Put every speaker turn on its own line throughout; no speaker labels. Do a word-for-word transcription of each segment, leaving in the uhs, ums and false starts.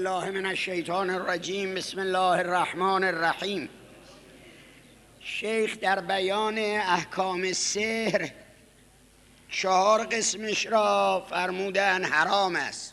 بالله من الشیطان الرجیم. بسم الله الرحمن الرحیم. شیخ در بیان احکام سحر چهار قسمش را فرمودن حرام است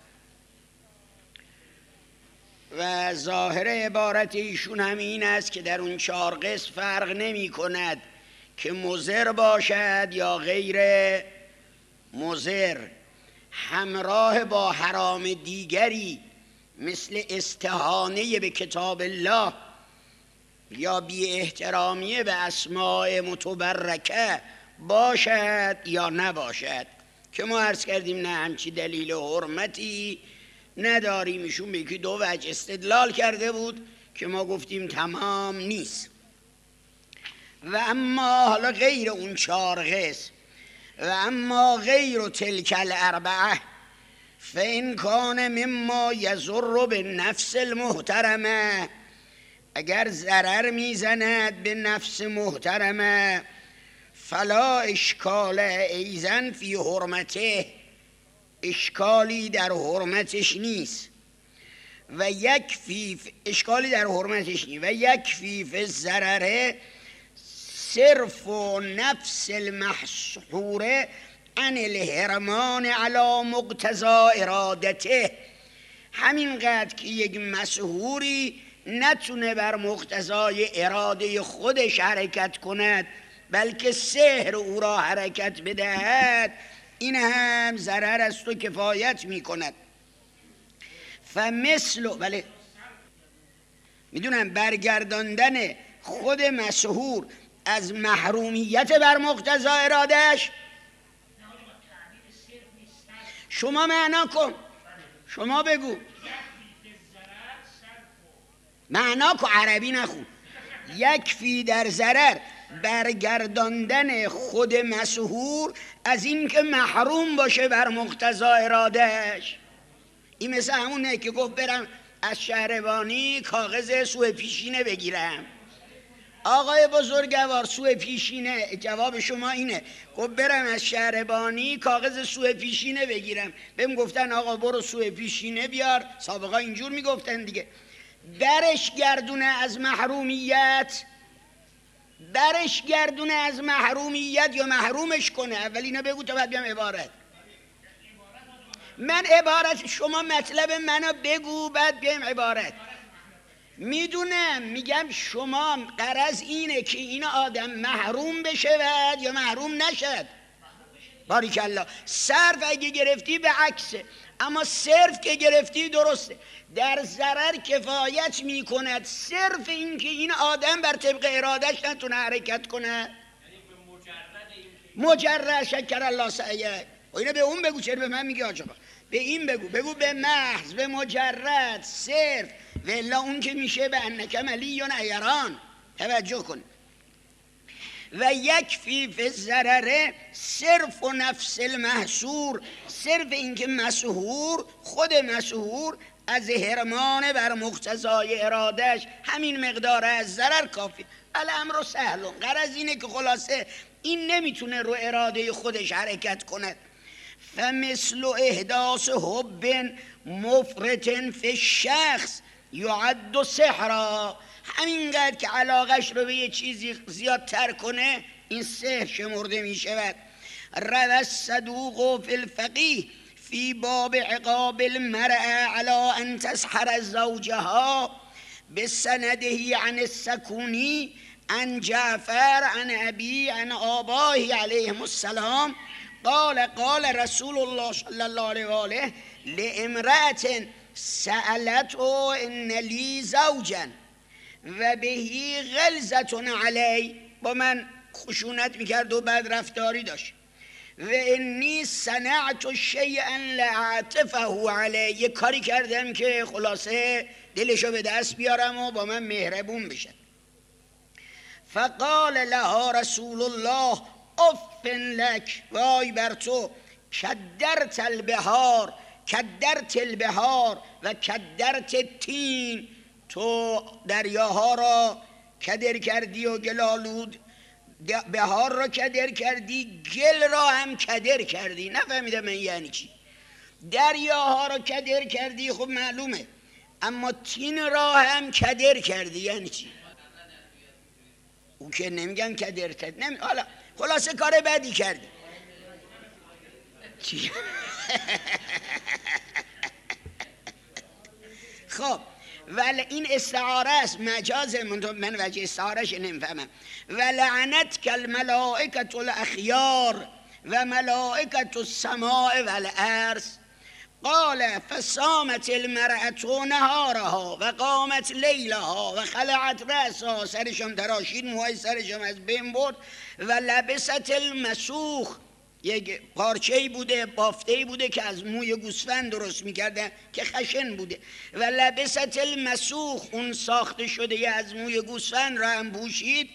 و ظاهر عبارت ایشون هم این است که در اون چهار قسم فرق نمی کند که مضر باشد یا غیر مضر، همراه با حرام دیگری مثل استهانه به کتاب الله یا بی احترامی به اسماء متبرکه باشد یا نباشد، که ما عرض کردیم نه همچی دلیل حرمتی نداریم. ایشون به یکی دو وجه استدلال کرده بود که ما گفتیم تمام نیست. و اما حالا غیر اون چهار قسم، و اما غیر تلک الاربعه فإن کان مما یضر بالنفس المحترمه، اگر ضرر میزند به نفس محترمه فلا اشکال ایزن فی حرمته، اشکالی در حرمتش نیست. و یکفی اشکالی در حرمتش نیست و یکفی فی الضرر صرف و نفس المحصوره عن الحرمان علی مقتضی ارادته، همینقدر که یک مسحوری نتونه بر مقتضای اراده خودش حرکت کند بلکه سحر او را حرکت بدهد، این هم ضرر است و کفایت می کند. فمثل بله میدونم برگرداندن خود مسحور از محرومیت بر مقتضای ارادهش. شما معنا کن، شما بگو معنا کن، عربی نخون. یکفی در ضرر برگرداندن خود مسحور از این که محروم باشه بر مقتضای ارادهش. این مثل همونه که گفت برم از شهربانی کاغذ سوء پیشینه بگیرم. آقای بزرگوار سوء پیشینه، جواب شما اینه، گفت برم از شهربانی کاغذ سوء پیشینه بگیرم. بهم گفتن آقا برو سوء پیشینه بیار، سابقا اینجور میگفتن دیگه. برش گردونه از محرومیت، برش گردونه از محرومیت یا محرومش کنه. اول اینا بگو تا بعد بیام عبارت. من عبارت، شما مطلب منو بگو بعد بیام عبارت. میدونم، میگم شما غرض اینه که این آدم محروم بشود یا محروم نشد. باریکالله. صرف اگه گرفتی به عکسه، اما صرف که گرفتی درسته. در ضرر کفایت میکند صرف این که این آدم بر طبق ارادش نتونه حرکت کنه. مجرد شکر الله سعیه. و اینو به اون بگو، چرا به من میگی آجا؟ به این بگو، بگو به محض، به مجرد، صرف. و الا اون که میشه به انک ملیون ایران. توجه کن. و یکفی فی الضرر صرف و نفس المحصور، صرف این که مسحور، خود مسحور از حرمان بر مقتضای ارادش همین مقدار از ضرر کافی. الامر سهل. غرض اینه که خلاصه این نمیتونه رو اراده خودش حرکت کند. فمثل احداث حب مفرط فی الشخص یعد سحرا، همینقدر که علاقش رو به یه چیزی زیادتر کنه این سحر شمرده می شود. روى الصدوق فی الفقیه فی باب عقاب المرأة على ان تسحر زوجها بسنده عن السکونی عن جعفر عن ابی عن آبائه علیهم السلام قال قال رسول الله صلی الله علیه و آله لامرأة سألته ان لی زوجا و بهی غلظة علی، با من خشونت میکرد و بد رفتاری داشت. و انی صنعت شیئا لأعطفه علی، یک کاری کردم که خلاصه دلشو به دست بیارم و با من مهربون بشه. فقال لها رسول الله اف لک، وای بر تو، کدرت البحار، کدرت البحار و کدرت التین، تو دریاها را کدر کردی و گلالود، بهار را کدر کردی، گل را هم کدر کردی. نفهمیدم من یعنی چی. دریاها را کدر کردی، خب معلومه اما تین را هم کدر کردی. یعنی چی؟ او که نمیگن کدر تد نمی... حالا خلاصه کار بدی کردی. چی؟ خب ولی این استعاره است، مجاز. من وجه استعارهش نمیفهمم. ولعنت کالملائکة الاخیار و ملائکة السماء والارض. قال فصامت المرأة نهارها و قامت لیلها و خلعت رأسها، سرشم تراشید، موهای سرشم از بین برد. و لبست المسوخ، یک پارچه‌ای بوده، بافته‌ای بوده که از موی گوسفند درست می‌کردن که خشن بوده. و لبست المسوخ، اون ساخته شده از موی گوسفند را هم پوشید.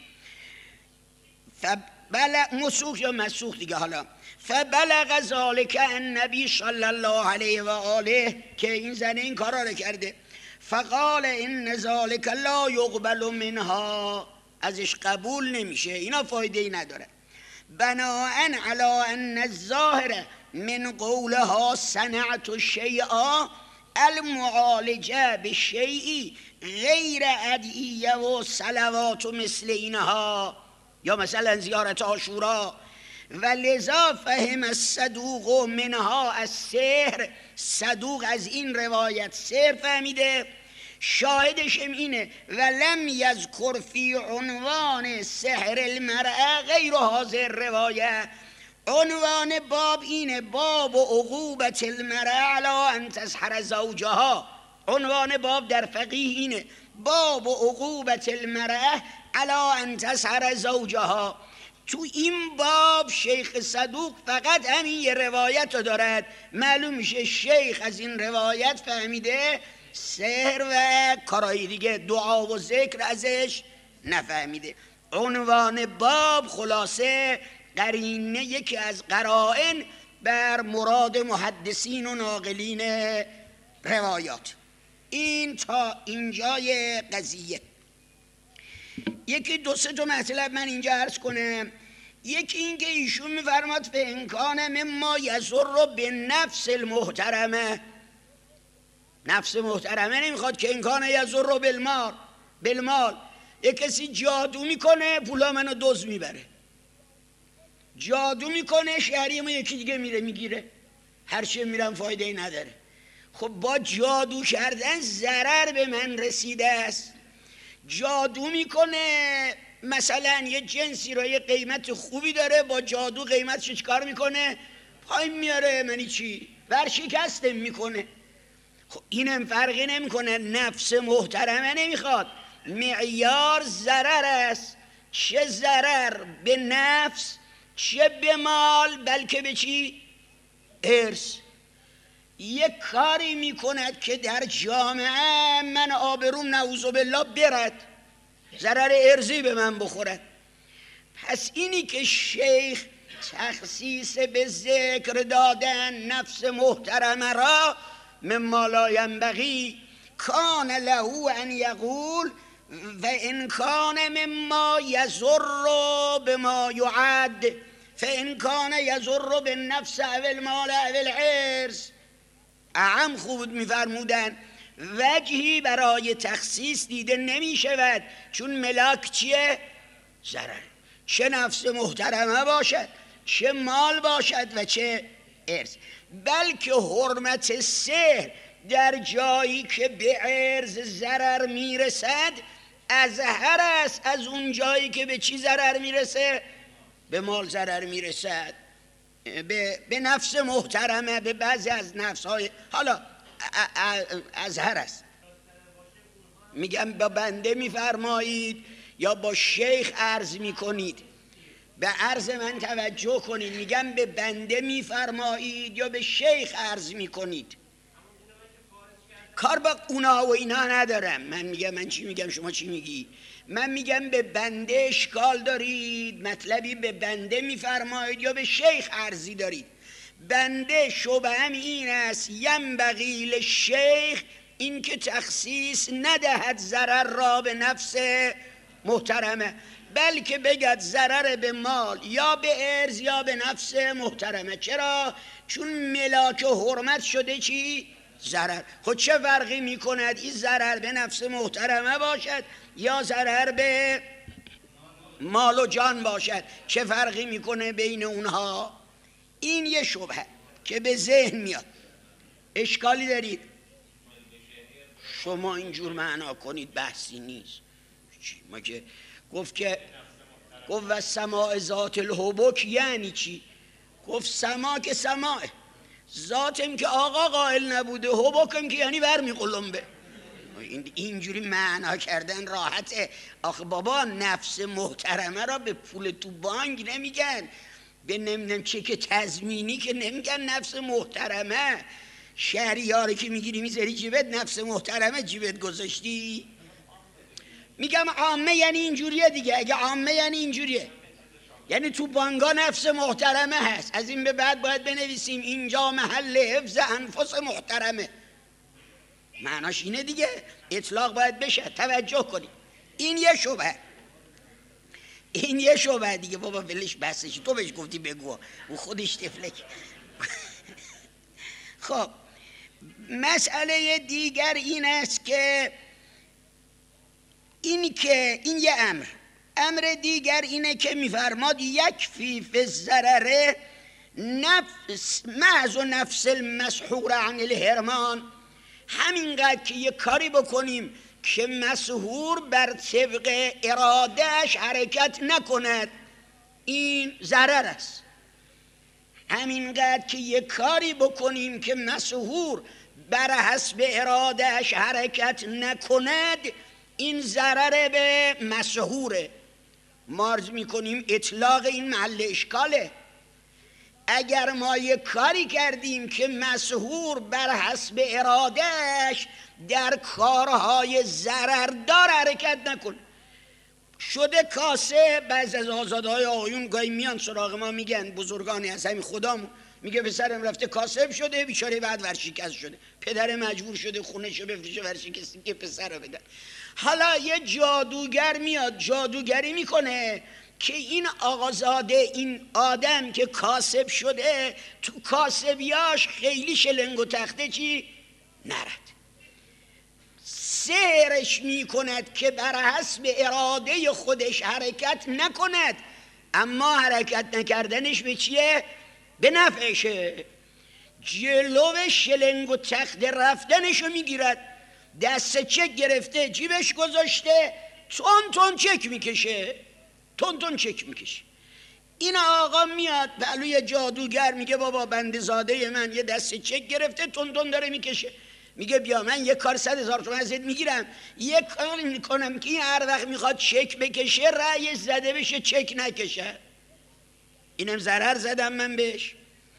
فبلغ مسوخ یا مسوخ دیگه. حالا فبلغ ذلك النبی صلی الله علیه و آله، که این زنه این کارا رو کرده. فقال ان ذلك لا یقبل منها، ازش قبول نمیشه، اینا فایده ای نداره. بناء علی ان الظاهر من قولها صنعت الشیء المعالجه بالشیء غیر ادعیه و صلوات مثل اینها، یا مثلا زیارت عاشورا. و لذا فهم الصدوق منها السحر، صدوق از این روایت سحر فهمیده. شاهدش اینه ولم یذکر فی عنوان سحر المرأة غیر هذه روایه. عنوان باب اینه، باب عقوبت المرأة علی ان تسحر زوجها. عنوان باب در فقیه اینه، باب عقوبت المرأة علی ان تسحر زوجها. تو این باب شیخ صدوق فقط همین یه روایت رو دارد. معلوم میشه شیخ از این روایت فهمیده سحر و کارهای دیگه، دعا و ذکر ازش نفهمیده. عنوان باب خلاصه قرینه، یکی از قرائن بر مراد محدثین و ناقلین روایات. این تا اینجای قضیه. یکی دو سه تا مطلب من اینجا عرض کنم. یکی این که ایشون میفرماد فانکان مما یضر بالنفس المحترمه، نفس محترمه نمیخواد که انکان یضر بالمال بالمال. یک کسی جادو میکنه پولا منو دزد میبره، جادو میکنه شهری ما یکی دیگه میره میگیره، هرچی میرم فایده ای نداره. خب با جادو کردن ضرر به من رسیده است. جادو میکنه مثلا یه جنسی رو یه قیمت خوبی داره، با جادو قیمتش چیکار میکنه؟ پایین میاره. منی چی؟ ورشکستم میکنه. خب اینم فرقی نمیکنه، نفس محترمه نمیخواد، معیار ضرر است. چه ضرر به نفس، چه به مال، بلکه به چی؟ ارث. یک کاری میکند که در جامعه من آبروم نعوذ بالله برد، ضرر ارثی به من بخورد. پس اینی که شیخ تخصیص به ذکر دادن نفس محترمه را مما لا ینبغی کان له ان یقول و ان کان مما یضر بما یعد فان کان یضر بالنفس او المال او العرض. اعم خوب میفرمودن وجهی برای تخصیص دیده نمی شود، چون ملاک چیه؟ ضرر. چه نفس محترمه باشد، چه مال باشد و چه ارث. بلکه حرمت سحر در جایی که به ارث ضرر میرسد ازهر است از اون جایی که به چی ضرر میرسه؟ به مال ضرر میرسد، به, به نفس محترمه، به بعضی از نفسهای حالا ازهر است. میگم با بنده میفرمایید یا با شیخ عرض میکنید؟ به عرض من توجه کنید. میگم به بنده میفرمایید یا به شیخ عرض میکنید؟ کار با اونا و اینا ندارم. من میگم من چی میگم شما چی میگی؟ من میگم به بنده اشکال دارید، مطلبی به بنده میفرمایید یا به شیخ عرضی دارید؟ بنده شبه‌ام این است ینبغی للشیخ این که تخصیص ندهد ضرر را به نفس محترمه، بلکه بگد ضرر به مال یا به ارث یا به نفس محترمه. چرا؟ چون ملاک حرمت شده چی؟ ضرر. خود چه فرقی میکند این ضرر به نفس محترمه باشد یا ضرر به مال و جان باشد؟ چه فرقی میکنه بین اونها؟ این یه شبهه که به ذهن میاد. اشکالی دارید شما اینجور معنا کنید؟ بحثی نیست. ما که گفت که گفت و سماع ذات الحبک یعنی چی؟ گفت سما که سماعه، ذاتم که آقا قائل نبوده، حبکم که یعنی برمی قلمبه. اینجوری معنا کردن راحته. آخه بابا نفس محترمه را به پول تو بانک نمیگن، به نمیدونم چک تضمینی که نمیگن نفس محترمه. شهریاری که میگیری میذاری جیبت، نفس محترمه جیبت گذاشتی. میگم عامه یعنی اینجوریه دیگه. اگه عامه یعنی اینجوریه، یعنی تو بانگا نفس محترمه هست. از این به بعد باید بنویسیم اینجا محل حفظ انفس محترمه. معناش اینه دیگه، اطلاق باید بشه. توجه کنید، این یه شبهه، این یه شبهه دیگه. بابا ولش بسش، تو بهش گفتی بگو، او خودش تفلک. خب مسئله دیگر این است که این که این یه امر. امر دیگر اینه که میفرماد یکفی فی الضرر نفس محض و نفس المسحور عن الحرمان. همینقدر که یه کاری بکنیم که مسحور بر طبق ارادهش حرکت نکند، این ضرر است. همینقدر که یه کاری بکنیم که مسحور بر حسب ارادهش حرکت نکند، این ضرر به مسحوره. ما عرض میکنیم اطلاق این محل اشکاله. اگر ما یک کاری کردیم که مسحور بر حسب ارادهش در کارهای ضرردار حرکت نکنه، شده کاسه، بعض از آزادهای آقایون گاهی میان سراغ ما میگن، بزرگانی از همین خدامون، میگه پسرم رفته کاسب شده، بیچاره بعد ورشکست شده، پدر مجبور شده خونهشو بفروشه ورشکستی که پسر رو بدن. حالا یه جادوگر میاد جادوگری میکنه که این آقازاده، این آدم که کاسب شده، تو کاسبیاش خیلی شلنگ و تخته چی نرد. سحرش میکند که بر حسب اراده خودش حرکت نکند، اما حرکت نکردنش به چیه؟ به نفعشه. جلو شلنگ و تخته رفتنشو میگیرد، دست چک گرفته جیبش گذاشته، تون تون چک میکشه، تون تون چک میکشه. این آقا میاد پهلوی جادوگر میگه بابا بنده زاده من یه دست چک گرفته، تون تون داره میکشه. میگه بیا من یه کار صد هزار تومن ازت میگیرم، یه کار میکنم که این هر وقت میخواد چک بکشه رأی زده بشه چک نکشه. اینم ضرر زدم من بهش.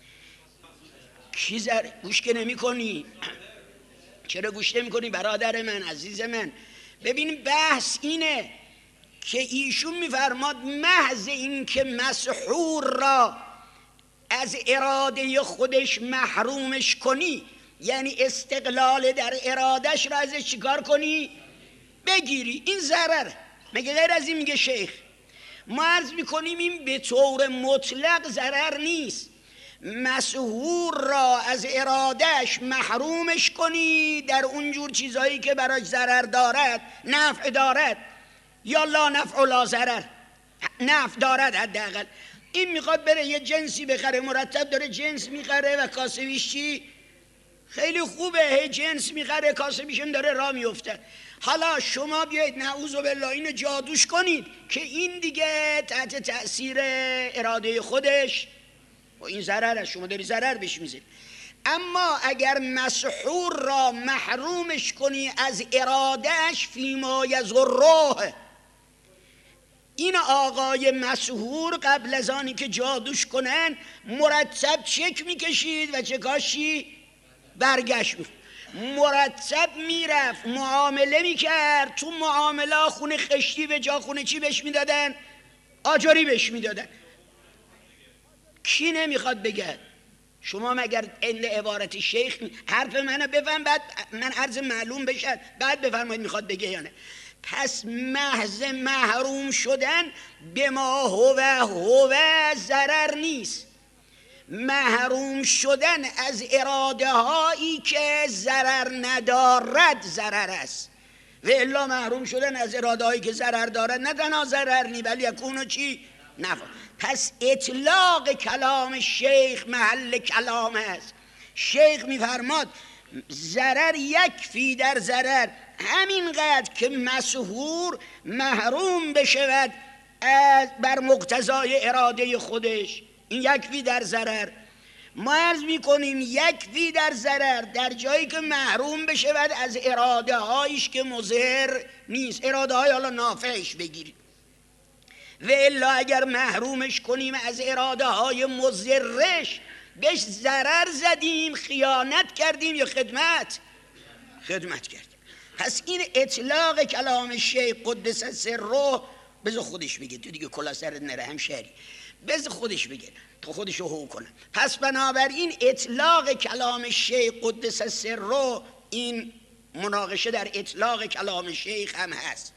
کی ضرر؟ گوش که نمی کنی؟ چرا گوش نمی کنی برادر من عزیز من؟ ببین بحث اینه که ایشون میفرماد محض این که مسحور را از اراده خودش محرومش کنی، یعنی استقلال در ارادش را ازش چیکار کنی؟ بگیری، این ضرره. مگه غیر از این میگه شیخ؟ ما عرض میکنیم این به طور مطلق ضرر نیست. مسحور را از ارادش محرومش کنی در اونجور چیزایی که براش ضرر دارد، نفع دارد، یا لا نفع و لا ضرر، نفع دارد حداقل. این میخواد بره یه جنسی بخره، مرتب داره جنس میخره و کاسبیش چی؟ خیلی خوبه، هی جنس میخره، کاسبیشم داره راه میفته. حالا شما بیایید نعوذ بالله اینو جادوش کنید که این دیگه تحت تأثیر اراده خودش و این ضرر است، شما داری ضرر بهش میزید. اما اگر مسحور را محرومش کنی از ارادهش فیما یضره، این آقای مسحور قبل از آنی که جادوش کنن مرتب چک میکشید و چکاشی برگشت می مرتب میرفت معامله میکرد، تو معامله خونه خشتی به جا خونه چی بهش میدادن؟ آجری بهش میدادن. کی نمیخواد بگه؟ شما مگر این عبارت شیخ حرف منو بفهم بعد من عرض معلوم بشد بعد بفرمایید میخواد بگه یا نه؟ پس محض محروم شدن به ما هو هو ضرر نیست. محروم شدن از اراده هایی که ضرر ندارد ضرر است، و الا محروم شدن از اراده هایی که ضرر دارد نه تنها ضرر نی بل یکونو چی؟ نفع. پس اطلاق کلام شیخ محل کلام است. شیخ میفرماد ضرر یکفی در ضرر، همینقدر که مسحور محروم بشود از بر مقتضای اراده خودش، این یکفی در ضرر. ما عرض میکنیم یکفی در ضرر در جایی که محروم بشود از اراده هایش که مضر نیست، اراده های حالا نافعش بگیریم، و الا اگر محرومش کنیم از اراده های مضرش بهش ضرر زدیم، خیانت کردیم یا خدمت خدمت کردیم. پس این اطلاق کلام شیخ قدس سره بذار خودش بگه، تو دیگه کلا سرت نره همشهری، بذار خودش بگه تو خودش رو هو کنه. پس بنابراین اطلاق کلام شیخ قدس سره، این مناقشه در اطلاق کلام شیخ هم هست.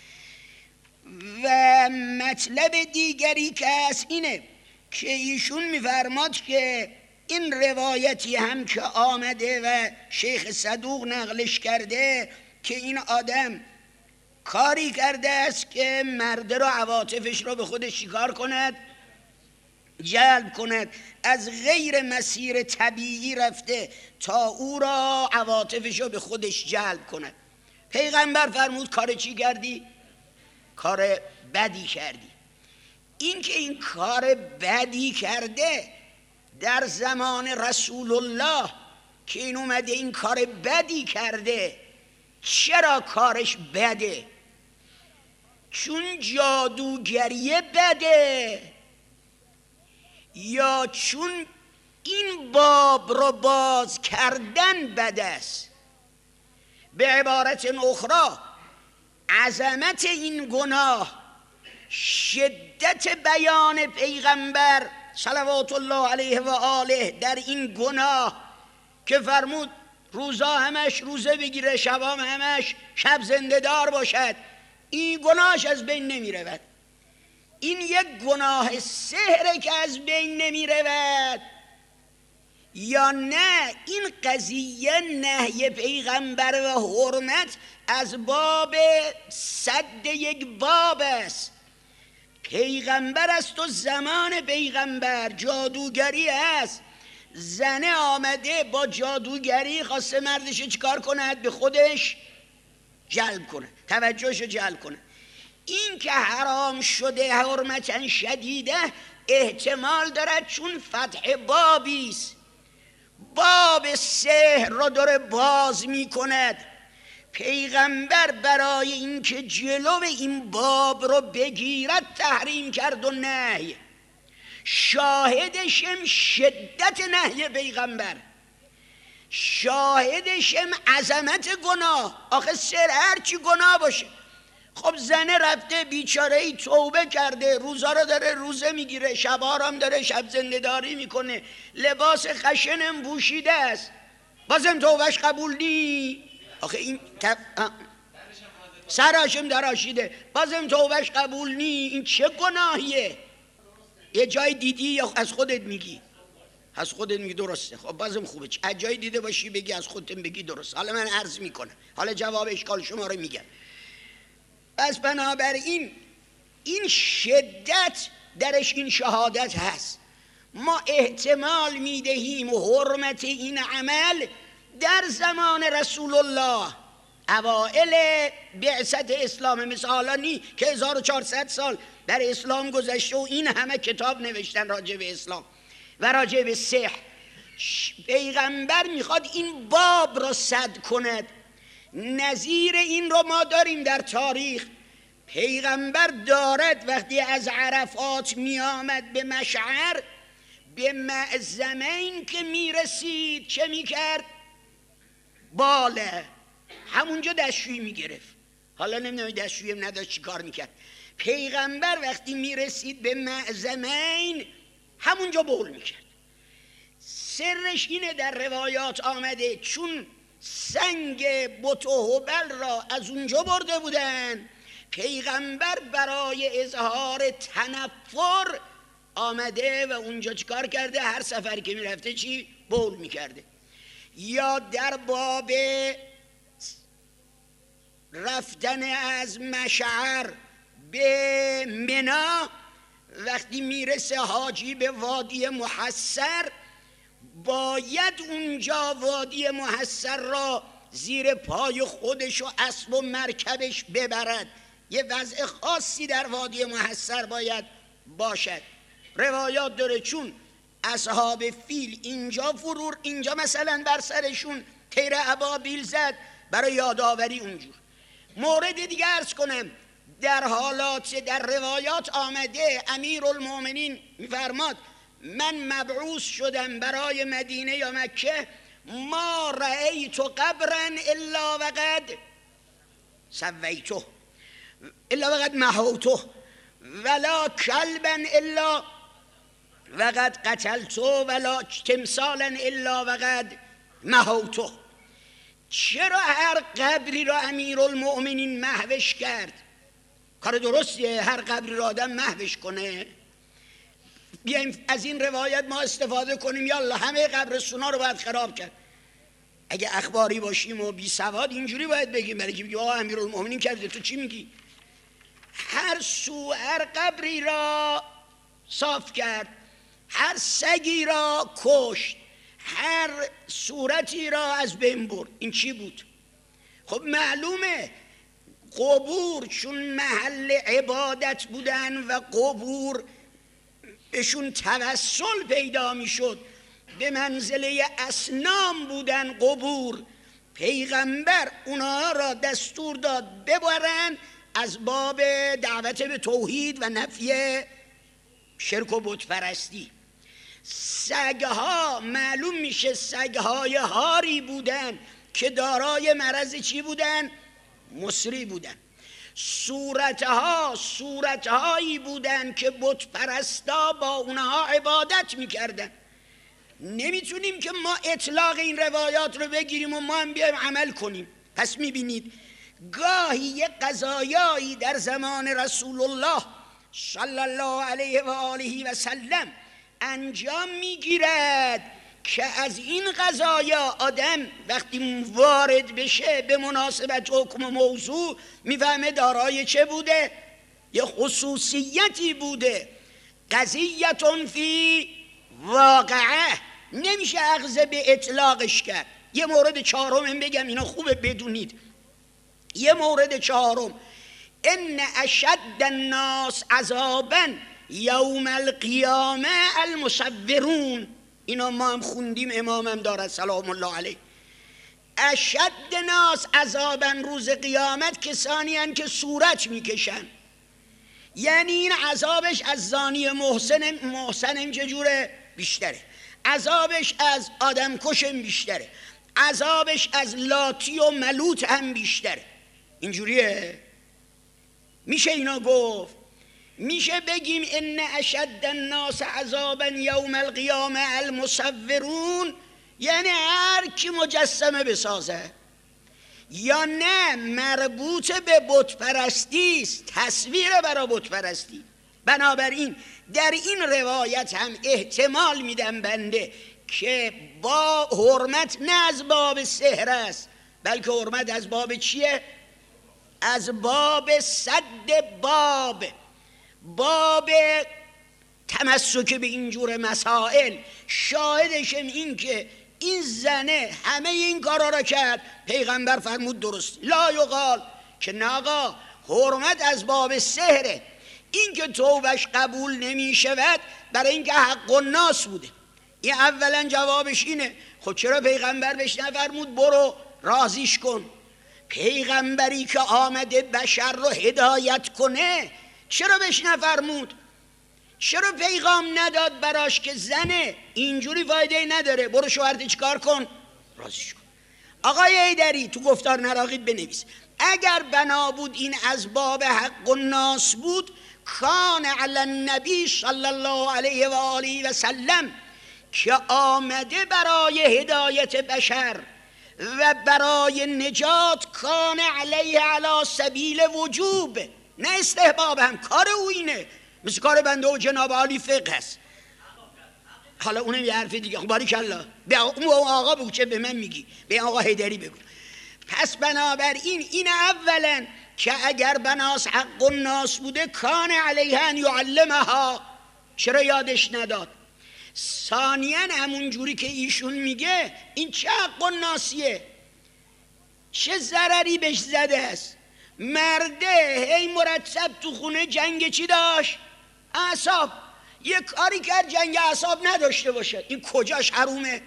و مطلب دیگری که هست اینه که ایشون میفرماد که این روایتی هم که آمده و شیخ صدوق نقلش کرده که این آدم کاری کرده است که مرد رو عواطفش رو به خودش چیکار کند؟ جلب کند، از غیر مسیر طبیعی رفته تا او را عواطفش رو به خودش جلب کند. پیغمبر فرمود کار چی کردی؟ کار بدی کردی. این که این کار بدی کرده در زمان رسول الله که این اومده این کار بدی کرده، چرا کارش بده؟ چون جادوگری بده، یا چون این باب رو باز کردن بد است؟ به عبارت اخرى عظمت این گناه، شدت بیان پیغمبر صلوات الله علیه و آله در این گناه که فرمود روزا همش روزه بگیره، شبام همش شب زنده دار باشد، این گناهش از بین نمی رود. این یک گناه سحره که از بین نمی رود، یا نه این قضیه نهی پیغمبر و حرمت از باب سد یک باب است. پیغمبر است و زمان پیغمبر جادوگری است، زنه آمده با جادوگری خواسته مردش چیکار کند؟ به خودش جلب کنه، توجهش جلب کنه. این که حرام شده حرمتا شدیده احتمال دارد چون فتح بابی است، باب سحر را داره باز می کند. پیغمبر برای اینکه جلو این باب رو بگیرد تحریم کرد و نهی. شاهدشم شدت نهی پیغمبر، شاهدشم عظمت گناه. آخه سر هر چی گناه باشه، خب زنه رفته بیچاره ای توبه کرده، روزا رو داره روزه میگیره، شبا هم داره شب زنده داری میکنه، لباس خشنم پوشیده است، بازم توبهش قبول نی؟ آخه این تب... سراشم دراشیده بازم توبهش قبول نی؟ این چه گناهیه؟ یه جای دیدی یا از خودت میگی؟ از خودت میگی درسته، خب بازم خوبه. از جای دیده باشی بگی از خودت بگی درست. حالا من عرض میکنم، حالا جواب اشکال شما رو میگم. پس بنابراین این شدت درش این شهادت هست. ما احتمال میدهیم و حرمت این عمل در زمان رسول الله اوائل بعثت اسلام، مثلا نی که هزار و چهارصد سال در اسلام گذشته و این همه کتاب نوشتن راجع به اسلام و راجع به سحر. پیغمبر میخواد این باب را سد کند. نظیر این رو ما داریم در تاریخ. پیغمبر دارد وقتی از عرفات می آمد به مشعر، به معزمین که می رسید چه می کرد؟ باله همونجا دستشویی می گرفت. حالا نمیدونم دستشویی هم نداشت چی کار می کرد. پیغمبر وقتی می رسید به معزمین همونجا بول می کرد. سرش اینه در روایات آمده چون سنگ بت و هبل را از اونجا برده بودن، پیغمبر برای اظهار تنفر آمده و اونجا چیکار کرده؟ هر سفری که میرفته چی؟ بول میکرده. یا در باب رفتن از مشعر به منا، وقتی میرسه حاجی به وادی محصر، باید اونجا وادی محصر را زیر پای خودش و اسب و مرکبش ببرد. یه وضع خاصی در وادی محصر باید باشد. روایات داره چون اصحاب فیل اینجا فرور، اینجا مثلا بر سرشون تیر ابابیل زد برای یادآوری اونجور. مورد دیگه عرض کنم، در حالات در روایات آمده امیرالمومنین میفرماد من مبعوث شدم برای مدینه یا مکه، ما رأیت قبرا الا وقد سویته الا وقد محوته ولا کلبا الا وقد قتلته ولا تمثالا الا وقد محوته. چرا هر قبری را امیرالمؤمنین محوش کرد؟ کار درستیه هر قبری را آدم محوش کنه؟ بیایم از این روایت ما استفاده کنیم یالا همه قبرستونا رو باید خراب کرد. اگه اخباری باشیم و بی سواد اینجوری باید بگیم، برای که بگیم آقا امیرالمؤمنین کرده، تو چی میگی؟ هر سو هر قبری را صاف کرد، هر سگی را کشت، هر صورتی را از بین برد. این چی بود؟ خب معلومه قبور چون محل عبادت بودن و قبور بهشون توسل پیدا میشد، به منزله اصنام بودن قبور، پیغمبر اونها را دستور داد ببرن از باب دعوت به توحید و نفی شرک و بت پرستی. سگها معلوم میشه سگهای هاری بودن که دارای مرض چی بودن؟ مصری بودن. صورتها صورتهایی بودن که بت پرستا با اونها عبادت میکردن. نمیتونیم که ما اطلاق این روایات رو بگیریم و ما هم بیایم عمل کنیم. پس میبینید گاهی یه قضایایی در زمان رسول الله صلی الله علیه و آله و سلم انجام میگیرد که از این قضایا آدم وقتی وارد بشه به مناسبت حکم موضوع میفهمه دارای چه بوده؟ یه خصوصیتی بوده. قضیتون فی واقعه، نمیشه اخذ به اطلاقش کرد. یه مورد چهارم بگم، اینا خوبه بدونید. یه مورد چهارم، ان اشد الناس عذابا یوم القیامه المصورون. اینا ما هم خوندیم، امامم دارد سلام الله علیه. اشد ناس عذابا روز قیامت کسانی هستند که صورت میکشن. یعنی این عذابش از زانی محسن محسن چجوره؟ بیشتره. عذابش از آدم کشم بیشتره. عذابش از لاتی و ملوت هم بیشتره. اینجوریه؟ میشه اینا گفت؟ میشه بگیم ان اشد الناس عذابا یوم القیامه المصورون، یعنی هر کی مجسمه بسازه، یا نه مربوط به بت پرستی است، تصویر برای بت پرستی. بنابراین در این روایت هم احتمال میدم بنده که با حرمت نه از باب سحر است، بلکه حرمت از باب چیه؟ از باب صد باب باب تمسک به اینجور مسائل. شاهدشم این که این زنه همه این کارا را کرد، پیغمبر فرمود درست لا یقال که ناقا حرمت از باب سحره. این که توبش قبول نمی شود برای اینکه حق الناس بوده. این اولا جوابش اینه. خب چرا پیغمبر بهش نفرمود برو راضیش کن؟ پیغمبری که آمده بشر رو هدایت کنه چرا بهش نفرمود؟ چرا پیغام نداد براش که زنه اینجوری فایده نداره، برو شوهرت چیکار کن؟ راضیش کن. آقای ایدری تو گفتار نراقید بنویس اگر بنا بود این از باب حق الناس بود، کان علی النبی صلی الله علیه و آله و سلم که آمده برای هدایت بشر و برای نجات، کان علیه علی سبیل وجوب، نه استحباب، هم کار او اینه. مثل کار بنده و جناب عالی فقه است. حالا اونم یه حرف دیگه. خب باریکالله، به اون آقا بگو چه به من میگی، به آقا حیدری بگو. پس بنابراین این اولا که اگر بناس حق الناس بوده کان علیه ان یعلمها، چرا یادش نداد؟ ثانیا همون جوری که ایشون میگه این چه حق الناسیه، چه ضرری بهش زده است؟ مرده هی مرتب تو خونه جنگ چی داشت؟ اعصاب. یک کاری کرد جنگ اعصاب نداشته باشه، این کجاش حرومه؟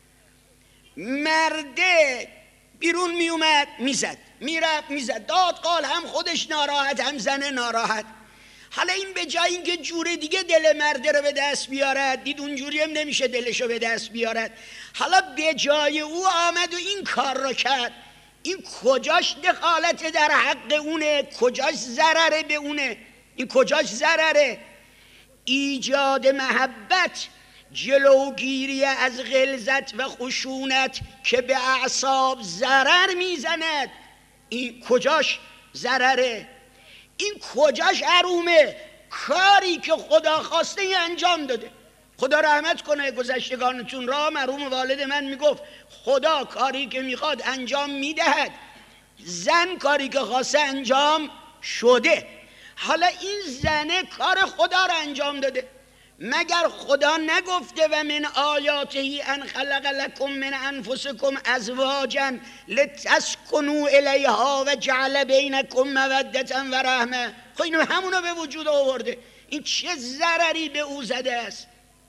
مرده بیرون میومد میزد، میرفت میزد، داد قال، هم خودش ناراحت هم زنه ناراحت. حالا این به جای اینکه جور دیگه دل مرده رو به دست بیارد، دید اونجوری هم نمیشه دلشو به دست بیارد، حالا به جای او آمد و این کار رو کرد. این کجاش دخالت در حق اونه؟ کجاش ضرره به اونه؟ این کجاش ضرره؟ ایجاد محبت، جلوگیری از غلظت و خشونت که به اعصاب ضرر میزند، این کجاش ضرره؟ این کجاش حرومه؟ کاری که خدا خواسته انجام داده. خدا رحمت کنه گذشتگانتون را. مرحوم والد من میگفت خدا کاری که میخواد انجام میدهد، زن کاری که خواسته انجام شده. حالا این زنه کار خدا را انجام داده، مگر خدا نگفته و من آیاته ان خلق لکم من انفسکم ازواجا لتسکنوا الیها و جعل بینکم مودة و رحمه؟ خب اینو همونو به وجود آورده. این چه ضرری به او زده است؟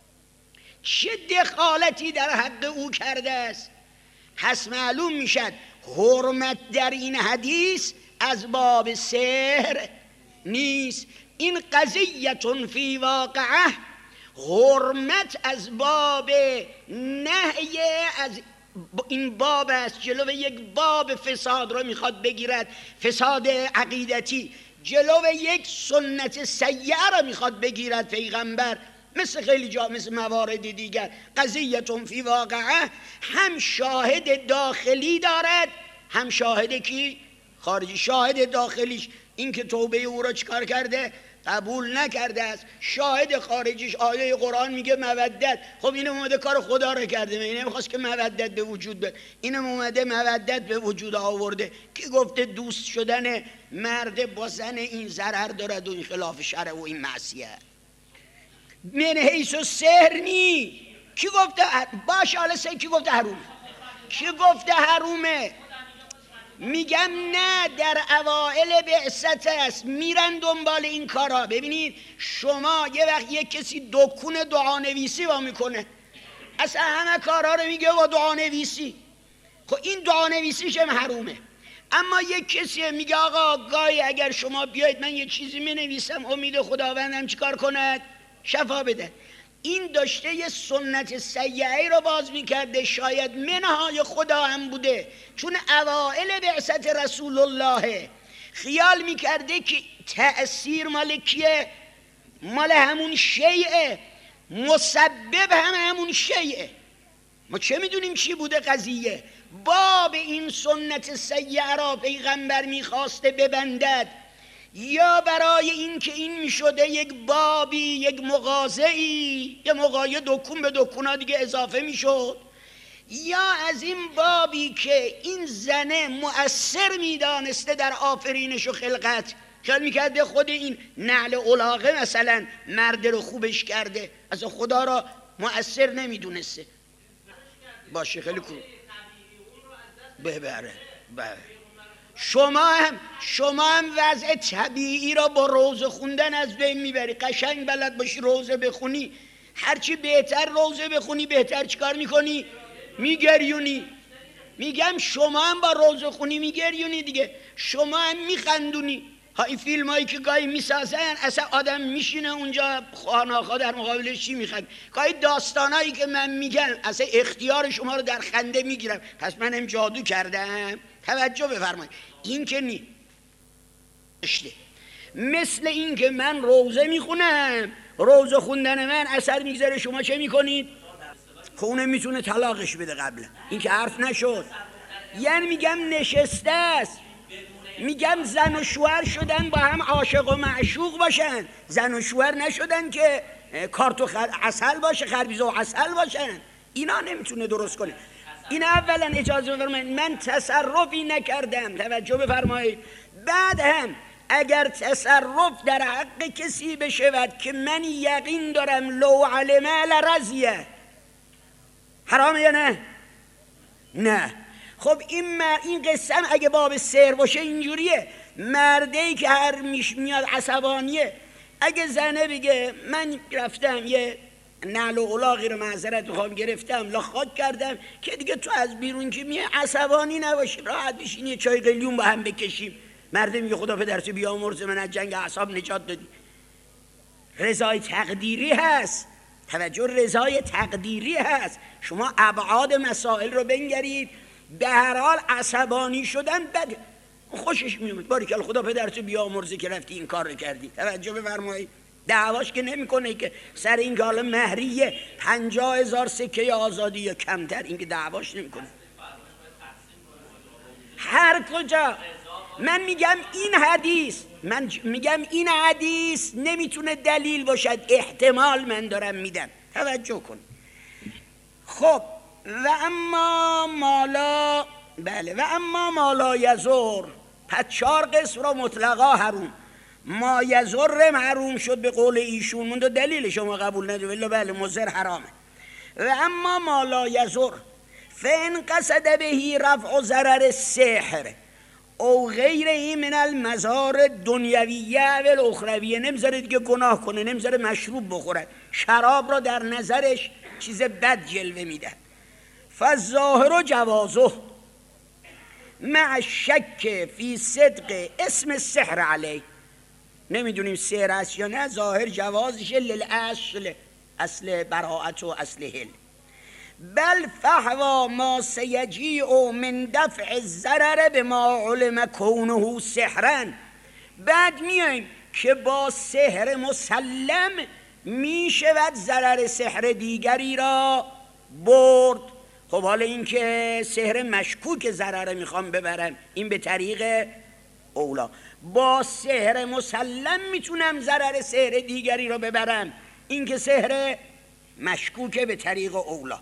چه دخالتی در حق او کرده است؟ پس معلوم میشد حرمت در این حدیث از باب سحر نیست. این قضیتون فی واقعه، حرمت از باب نهی از این باب است. جلو یک باب فساد رو میخواد بگیرد، فساد عقیدتی. جلو یک سنت سیئه رو میخواد بگیرد پیغمبر، مثل خیلی جا، مثل موارد دیگر. قضیتون فی واقعه هم شاهد داخلی دارد هم شاهد کی؟ خارجی. شاهد داخلیش این که توبه او را چکار کرده؟ قبول نکرده است. شاهد خارجیش آیه قرآن میگه مودت. خب اینم اومده کار خدا را کرده، اینم میخواست که مودت به وجود بیاد، اینم اومده مودت به وجود آورده. کی گفته دوست شدن مرد با زن این ضرر دارد و این خلاف شرع و این معصیه؟ من حیث و سحر نی. کی گفته باشه؟ حالا سه کی گفته حرومه؟ کی گفته حرومه؟ میگم نه، در اوائل بعثت است، میرن دنبال این کارا. ببینید شما یه وقت یک کسی دکون دعانویسی با میکنه، اصلا همه کارا رو میگه با دعانویسی، خب این دعانویسیش هم حرومه. اما یک کسی میگه آقا گاهی اگر شما بیاید من یه چیزی مینویسم، امید خداوندم چیکار کند؟ شفا بده. این داشته یه سنت سیئه رو باز میکرده، شاید منهای خدا هم بوده، چون اوائل بعثت رسول الله خیال میکرده که تأثیر مال کیه؟ مال همون شیعه، مسبب هم همون شیعه. ما چه میدونیم چی بوده قضیه؟ باب این سنت سیئه را پیغمبر میخواسته ببندد، یا برای این که این میشده یک بابی، یک مغازه‌ای، یه مغایه دکون به دکونا دیگه اضافه میشد، یا از این بابی که این زنه مؤثر میدانسته در آفرینش و خلقت، خیال میکرده خود این نعل علاقه مثلا مرد رو خوبش کرده، از خدا را مؤثر نمیدونسته. باشه خیلی خوب ببره بله. شما هم شما هم وضع طبیعی را با روزه خوندن از بین میبری. قشنگ بلد باشی روزه بخونی، هرچی بهتر روزه بخونی بهتر چیکار میکنی؟ میگریونی. میگم شما هم با روزه خونی میگریونی دیگه، شما هم میخندونی. ها این فیلم هایی که گاهی میسازن اصلا آدم میشینه اونجا خاناخا در مقابلش چی میخند. گاهی داستانایی که من میگم اصلا اختیار شما رو در خنده میگیرم، پس منم جادو کردم. توجه بفرمایید، این که نی مثل این که من روزه میخونم، روزه خوندن من اثر میگذاره، شما چه میکنید؟ خونه میتونه طلاقش بده قبلا، این که حرف نشد. یعنی میگم نشسته است میگم زن و شوهر شدن با هم عاشق و معشوق باشن، زن و شوهر نشدن که کارت و خر... عسل باشه، خربیزه و عسل باشن. اینا نمیتونه درست کنه. این اولا اجازه بفرمایید، من تصرفی نکردم، توجه بفرمایید. بعد هم اگر تصرف در حق کسی بشود که من یقین دارم لو علمه لرضیه، حرامه یا نه؟ نه. خب این مر... این قسم اگه باب سحر باشه اینجوریه، مردی که هر میش میاد عصبانیه، اگه زنه بگه من رفتم یه نعل و الاغی رو معذرت میخوام گرفتم لاخاک کردم که دیگه تو از بیرون که میه عصبانی نباشی، راحت بشین یه چای قلیون با هم بکشیم، مرد میگه خدا پدرتو بیامرز من از جنگ اعصاب نجات دادی. رضای تقدیری هست، توجه، رضای تقدیری هست. شما ابعاد مسائل رو بنگرید. به هر حال عصبانی شدن بده، خوشش میومد، باریکل خدا پدرتو بیامرزه که رفتی این کار رو کردی. توجه بفرمایید، دعواش که نمی کنه که سر این حالا مهریه پنجاه هزار سکه آزادی یا کمتر، این که دعواش نمی کنه. هر کجا من میگم این حدیث من میگم این حدیث نمیتونه دلیل باشد، احتمال من دارم میدم، توجه کن. خب و اما مالا، بله، و اما مالا یزور، پس چهار قسم را مطلقا حروم، ما یزور حروم شد به قول ایشون، من دو دلیل شما قبول ندید ولی بله مضر حرامه. و اما مالا یزور فان قصد بهی رفع ضرر السحر او غیره من المزار دنیویه و الاخرویه، نمیذاره دیگه گناه کنه، نمیذاره مشروب بخوره، شراب را در نظرش چیز بد جلوه میده. فالظاهر جوازه مع شک فی صدق اسم السحر علیه، نمیدونیم سحر است یا نه، ظاهر جوازشه للاصل، اصل براءت و اصل هل. بل فحوا ما سیجیع من دفع الضرر بما علم کونه سحرا، بعد میایم که با سحر مسلم میشود ضرر سحر دیگری را برد. خب حالا این که سحر مشکوک ضرر میخوام ببرم، این به طریق اولا، با سحر مسلم میتونم ضرر سحر دیگری را ببرم، این که سحر مشکوکه به طریق اولا.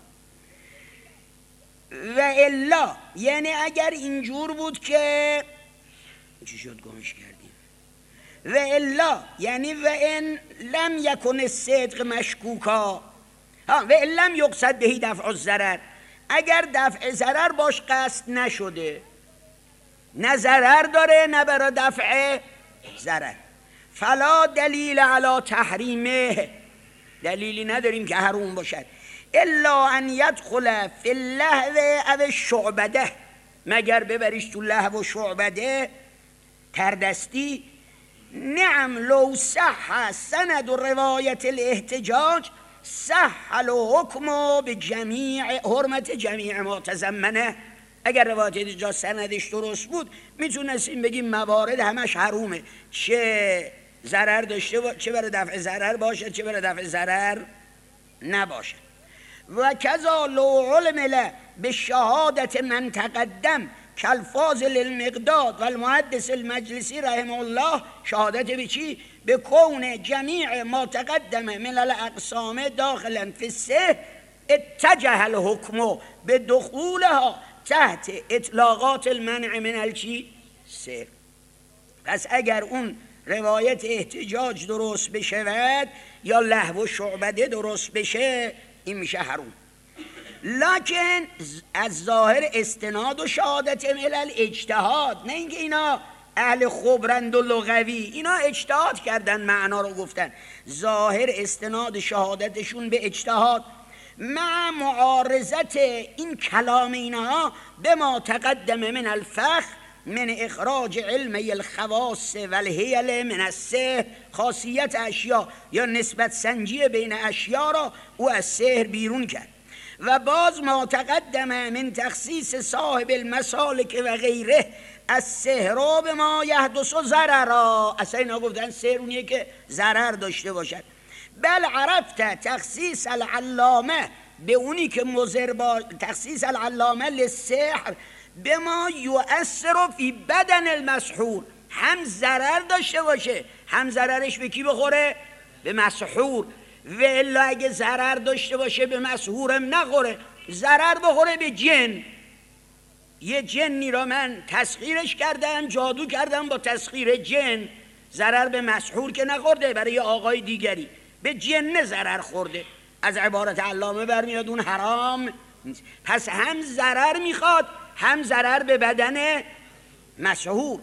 و الا یعنی اگر اینجور بود که چی شد گمش کردیم، و الا یعنی و ان لم یکن الصدق مشکوکا، ها و ان لم یقصد بهی دفع الضرر، اگر دفع ضرر باش قصد نشده، نه ضرر داره نه برای دفع ضرر، فلا دلیل علی تحریمه، دلیلی نداریم که حروم باشد، الا ان یدخل فی اللهو او الشعبده، مگر ببریش تو لهو و شعبده تردستی. نعم لو صح سند روایت الاحتجاج صح الحکم بجمیع حرمت جمیع ما تضمنه، اگر روایت احتجاج سندش درست بود میتونستیم بگیم موارد همش حرومه، چه ضرر داشته با... چه برای دفع ضرر باشه چه برای دفع ضرر نباشه. و کذا لو علم له به شهادت من تقدم کالفاضل المقداد و المحدث المجلسی رحمه الله، شهادت به چی؟ به کون جمیع ما تقدم من الاقسام داخلا فی السحر اتجه الحکم به دخولها تحت اطلاقات المنع من الچی؟ سحر. پس اگر اون روایت احتجاج درست بشود یا لهو و شعبده درست بشه این میشه حروم. لکن از ظاهر استناد و شهادت ملل اجتهاد، نه اینکه اینا اهل خبرند و لغوی، اینا اجتهاد کردن معنا رو گفتن، ظاهر استناد شهادتشون به اجتهاد مع معارضت این کلام اینها به ما تقدم من الفخ من اخراج علمی الخواص و الهیل من السحر، خاصیت اشیا یا نسبت سنجی بین اشیا را او از سحر بیرون کرد. و باز ما تقدم من تخصیص صاحب المسالک و غیره از سحر به ما یحدث ضررا، اصلا اینا گفتن سحر اونیه که ضرر داشته باشد. بل عرفت تخصیص العلامه به اونی که مضر با تخصیص العلامه للسحر به ما یؤثر فی بدن المسحور، هم ضرر داشته باشه هم ضررش به کی بخوره؟ به مسحور. و الا اگه ضرر داشته باشه به مسحورم نخوره، ضرر بخوره به جن. یه جنی را من تسخیرش کردم، جادو کردم با تسخیر جن، ضرر به مسحور که نخورده، برای آقای دیگری به جن ضرر خورده. از عبارت علامه برمیاد اون حرام نیست. پس هم ضرر میخواد هم ضرر به بدن مسحور.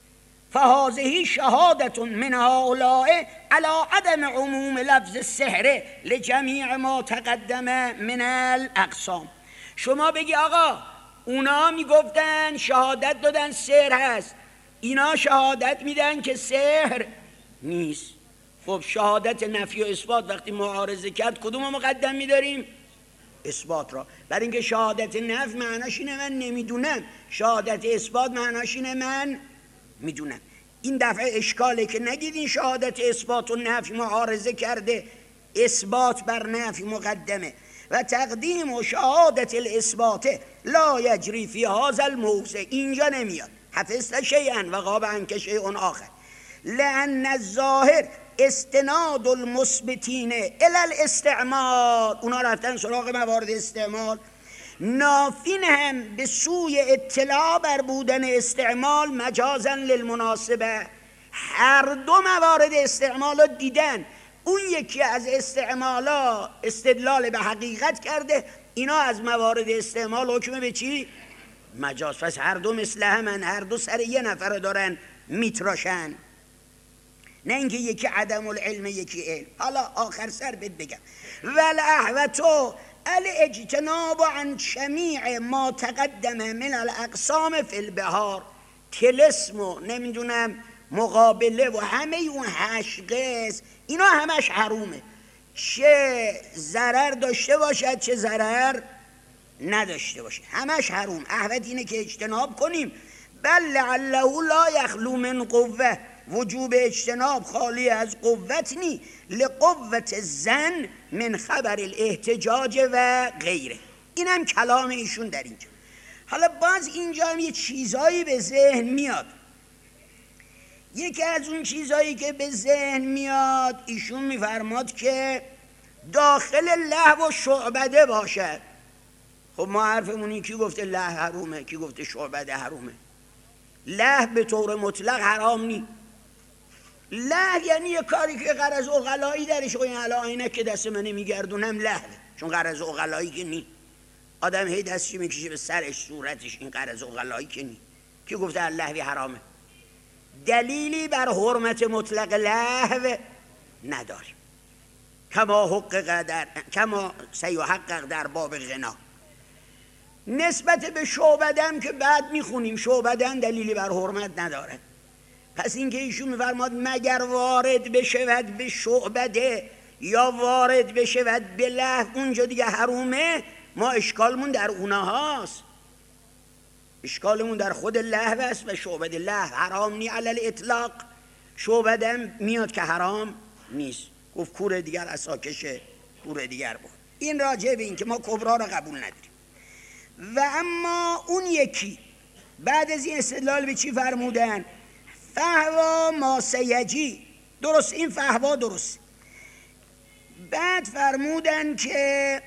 فهذه شهادة من هؤلاء على عدم عموم لفظ السحر لجمیع ما تقدم من الاقسام. شما بگی آقا اونا میگفتن شهادت دادن سحر هست، اینا شهادت میدن که سحر نیست. خب شهادت نفی و اثبات وقتی معارضه کرد کدوم مقدم میداریم؟ اثبات را. برای اینکه شهادت نفی معناش اینه من نمیدونم، شهادت اثبات معناش اینه من میدونم. این دفعه اشکاله که نگید این شهادت اثبات و نفی معارضه کرده، اثبات بر نفی مقدمه. و تقدیم و شهادت الاثبات لا یجری فی هذا الموضع، اینجا نمیاد. حفظت شیئا و غاب عنک شیء آخر. لأن الظاهر استناد المثبتین الی الاستعمال، اونا رفتن سراغ موارد استعمال، نافین هم به سوی اطلاع بر بودن استعمال مجازا للمناسبه. هر دو موارد استعمال رو دیدن، اون یکی از استعمالا استدلال به حقیقت کرده، اینا از موارد استعمال حکم به چی؟ مجاز. پس هر دو مثل همن، هر دو سر یه نفر دارن میتراشن، نه اینکه یکی عدم العلم یکی علم. حالا آخر سر بهت بگم والاحوتو الاجتناب عن جمیع ما تقدم من الاقسام فی البحار، طلسم و نمیدونم مقابله و همه اون هشت قسم اینا همش حرومه، چه ضرر داشته باشد چه ضرر نداشته باشه، همش حروم. احوت اینه که اجتناب کنیم. بل لعله لا یخلو من قوه، وجوب اجتناب خالی از قوت نی، لقوت الظن من خبر الاحتجاج و غیره. اینم کلام ایشون در اینجا. حالا باز اینجا هم یه چیزایی به ذهن میاد. یکی از اون چیزایی که به ذهن میاد ایشون میفرماد که داخل لهو و شعبده باشد. خب ما حرفمونی کی گفته لهو حرومه، کی گفته شعبده حرومه؟ لهو به طور مطلق حرام نی. لهو یعنی یه کاری که غرض عقلایی درش، و این علا اینه که دست من میگردونم لهوه، چون غرض عقلایی که نی. آدم هی دستش میکشه به سرش صورتش، این غرض عقلایی که نی. کی گفته لهوی حرامه؟ دلیلی بر حرمت مطلق لهو نداریم. کما حقق در کما سیحقق در باب غنا. نسبت به شعبدم که بعد میخونیم، شعبدن دلیلی بر حرمت ندارد. پس اینکه ایشون میفرماد مگر وارد بشود به شعبده یا وارد بشود به لهو اونجا دیگه حرومه، ما اشکالمون در اونهاست، اشکالمون در خود لهو است و شعبده. لهو حرام نی علی الاطلاق، شعبدم میاد که حرام نیست. گفت کور دیگر اساکشه کور دیگر بود. این راجع به این که ما کبرا را قبول نداریم. و اما اون یکی بعد از این استدلال به چی فرمودن؟ فهوا ما سیجی. درست، این فهوا درست. بعد فرمودن که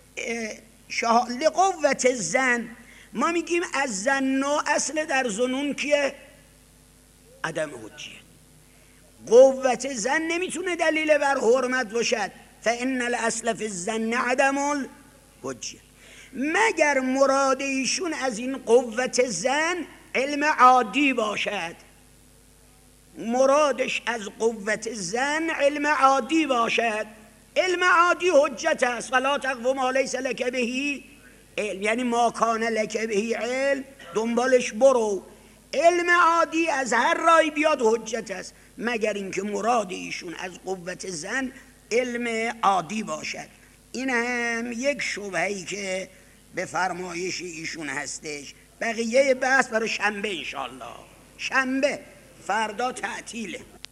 لقوت الظن، ما میگیم از ظن اصل در ظنون که عدم حجیه. قوت ظن نمیتونه دلیل بر حرمت باشد، فان الاصل فی الظن عدم الحجیه، مگر مراد ایشون از این قوت ظن علم عادی باشد. مرادش از قوت ظن علم عادی باشد. علم عادی حجت است. ولا تقف ما لیس لک به علم، یعنی ما کان لک به علم دنبالش برو. علم عادی از هر رای بیاد حجت است، مگر اینکه مراد ایشون از قوت ظن علم عادی باشد. این هم یک شبهه‌ای که به فرمایش ایشون هستش. بقیه بحث برای شنبه انشالله. شنبه، فردا تعطیله.